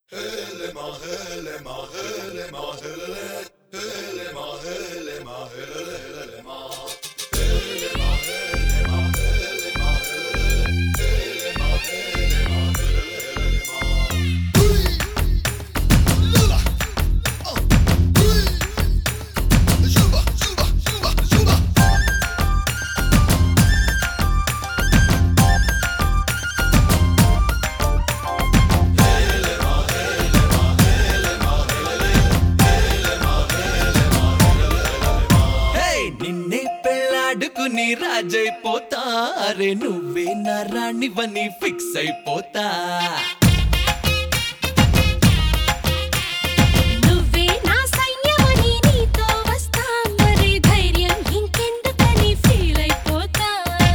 నిన్నే పెళ్ళాడుకుని రాజైపోతా అరే నువ్వే నా రాణివని ఫిక్స్ అయిపోతా నువ్వే నా సైన్యమని నీతో వస్తా మరి ధైర్యం ఇంకెందుకని ఫీల్ అయిపోతా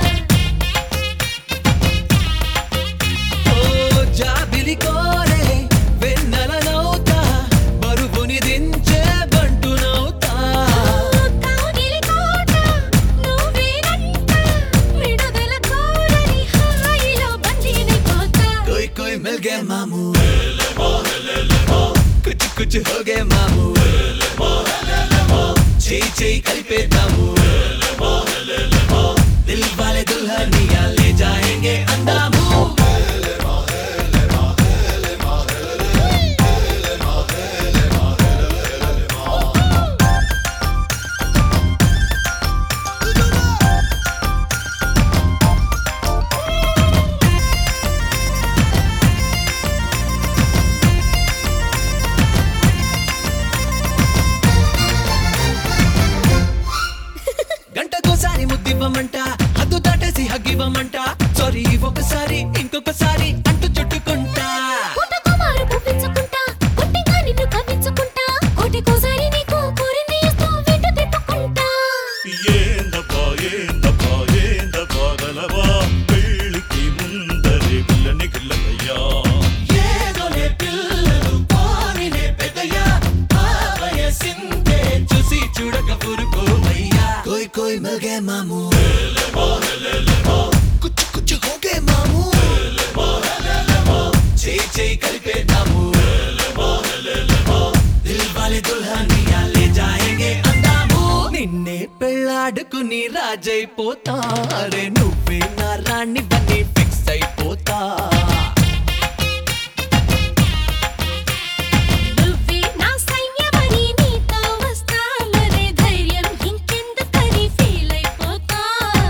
ఓ జాబిలి కోరే వెన్నెలనవుతా బరువుని దించే బంటునవుతా కాగిలి కోట నువ్వేనంట విడుదల కోరని హాయిలో బందీనైపోతా कोई कोई मिल गए मामू कुछ कुछ हो गए मामू చేయి కలిపేద్దాము దిల్ వాలే దుల్హనియా లే జాయేంగే అందాము గంటకోసారి ముద్దివ్వమంట హద్దు దాటేసి హగ్గివ్వమంట సారీ ఒకసారి ఇంకొకసారి అంటూ చుట్టుకుంటా పుట్టకుమారు పువ్వించుకుంటా పుట్టిగా నిన్ను కవ్వించుకుంటా కోటికోసారి నీకు కోరింది ఇస్తూ వెంట తిప్పుకుంటా ఏందబ్బా గలవా పెళ్ళికి ముందరే పిల్లని గిల్లయ్యా ఏదోలే పిల్లలు కోరినే పెద్దయ్యా ఆ వయసిందే చూసి చూడక ఊరుకోవయ్యా कोई कोई मिल गए मामू कुछ कुछ हो गए मामू చేయి కలిపేద్దాము దిల్ వాలే దుల్హనియా లే జాయేంగే అందాము నిన్నే పెళ్ళాడుకుని రాజైపోతా అరే నువ్వే నా రాణివని ఫిక్స్ అయిపోతా నువ్వే నా సైన్యమని నీతో వస్తా మరి ధైర్యం ఇంకెందుకని ఫీల్ అయిపోతా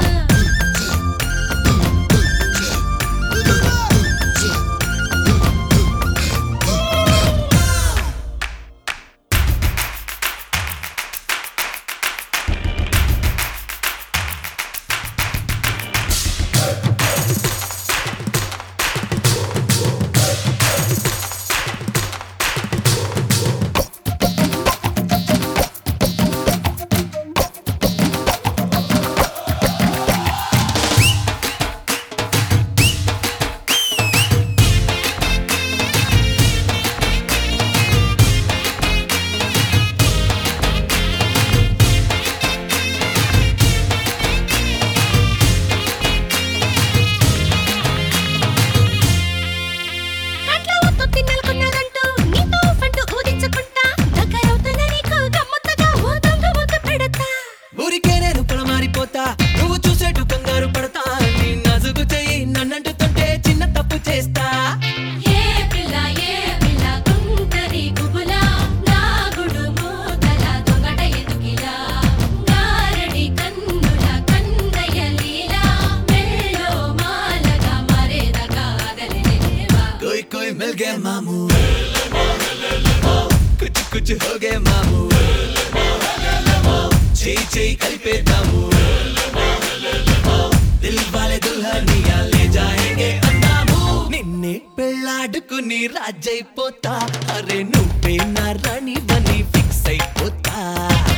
కంట్లో ఉత్పత్తి నెలకొన్నదంటూ నీతో ఫంటు ఊదించుకుంటా దగ్గరవుతున్న నీకు గమ్మత్తుగా ఓ దొంగ ముద్దు పెడతా ఊరికే నేను పొలమారిపోతా నువ్వు చూసేటు కంగారు పడతా నీ నజుకు చెయ్యి నన్నంటుతుంటే చిన్న తప్పు చేస్తా ఏ పిల్ల గుంటరి గుబులా నా గుడు మూతల దొంగట ఎదుకిలా గారడి కన్నుల కందయ్య లీలా మెల్లో మాలగా మరేదగా అగలిలేవా कोई कोई मिल गए मामू कुछ कुछ हो गए मामू చేయి కలిపేద్దాము దిల్ వాలే దుల్హనియా లే జాయేంగే అందాము నిన్నే పెళ్ళాడుకుని రాజైపోతా అరే నువ్వే నా రాణివని ఫిక్స్ అయిపోతా